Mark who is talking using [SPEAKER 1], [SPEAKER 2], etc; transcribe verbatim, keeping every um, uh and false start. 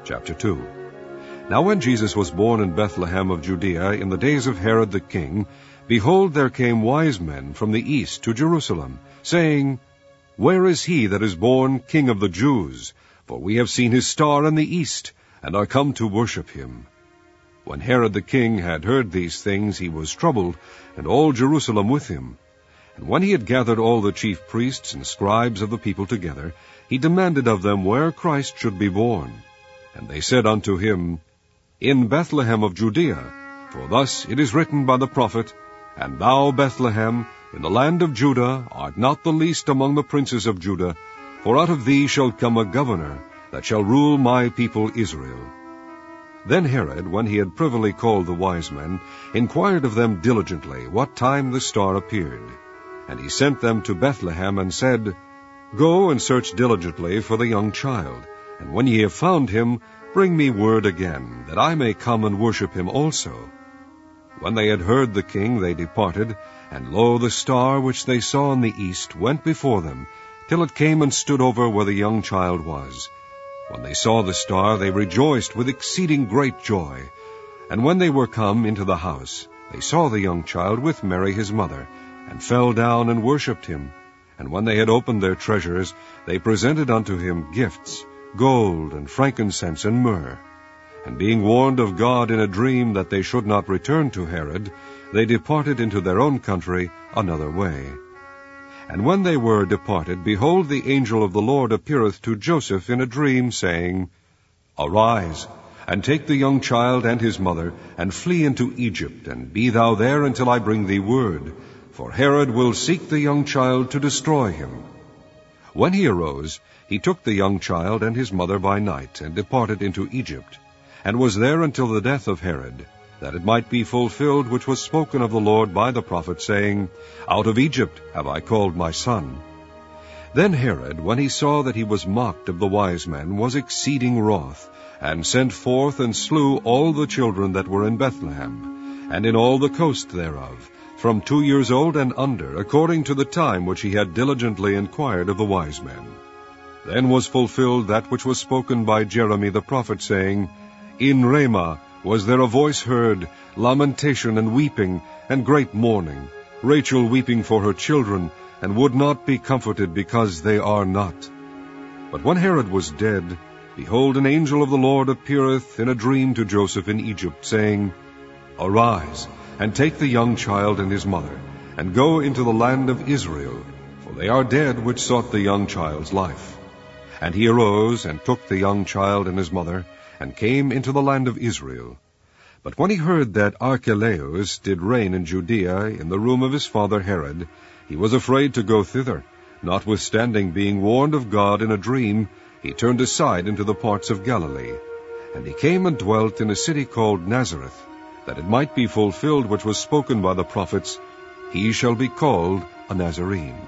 [SPEAKER 1] Chapter two. Now when Jesus was born in Bethlehem of Judea in the days of Herod the king, behold, there came wise men from the east to Jerusalem, saying, Where is he that is born King of the Jews? For we have seen his star in the east, and are come to worship him. When Herod the king had heard these things, he was troubled, and all Jerusalem with him. And when he had gathered all the chief priests and scribes of the people together, he demanded of them where Christ should be born. And they said unto him, In Bethlehem of Judea, for thus it is written by the prophet, And thou, Bethlehem, in the land of Judah, art not the least among the princes of Judah, for out of thee shall come a governor, that shall rule my people Israel. Then Herod, when he had privily called the wise men, inquired of them diligently what time the star appeared. And he sent them to Bethlehem, and said, Go and search diligently for the young child, and when ye have found him, bring me word again, that I may come and worship him also. When they had heard the king, they departed, and lo, the star which they saw in the east went before them, till it came and stood over where the young child was. When they saw the star, they rejoiced with exceeding great joy. And when they were come into the house, they saw the young child with Mary his mother, and fell down and worshipped him. And when they had opened their treasures, they presented unto him gifts, gold, and frankincense, and myrrh. And being warned of God in a dream that they should not return to Herod, they departed into their own country another way. And when they were departed, behold, the angel of the Lord appeareth to Joseph in a dream, saying, Arise, and take the young child and his mother, and flee into Egypt, and be thou there until I bring thee word, for Herod will seek the young child to destroy him. When he arose, he took the young child and his mother by night, and departed into Egypt, and was there until the death of Herod, that it might be fulfilled which was spoken of the Lord by the prophet, saying, Out of Egypt have I called my son. Then Herod, when he saw that he was mocked of the wise men, was exceeding wroth, and sent forth and slew all the children that were in Bethlehem, and in all the coast thereof, from two years old and under, according to the time which he had diligently inquired of the wise men. Then was fulfilled that which was spoken by Jeremy the prophet, saying, In Ramah was there a voice heard, lamentation and weeping, and great mourning, Rachel weeping for her children, and would not be comforted, because they are not. But when Herod was dead, behold, an angel of the Lord appeareth in a dream to Joseph in Egypt, saying, Arise, and take the young child and his mother, and go into the land of Israel, for they are dead which sought the young child's life. And he arose, and took the young child and his mother, and came into the land of Israel. But when he heard that Archelaus did reign in Judea in the room of his father Herod, he was afraid to go thither. Notwithstanding, being warned of God in a dream, he turned aside into the parts of Galilee. And he came and dwelt in a city called Nazareth, that it might be fulfilled which was spoken by the prophets, He shall be called a Nazarene.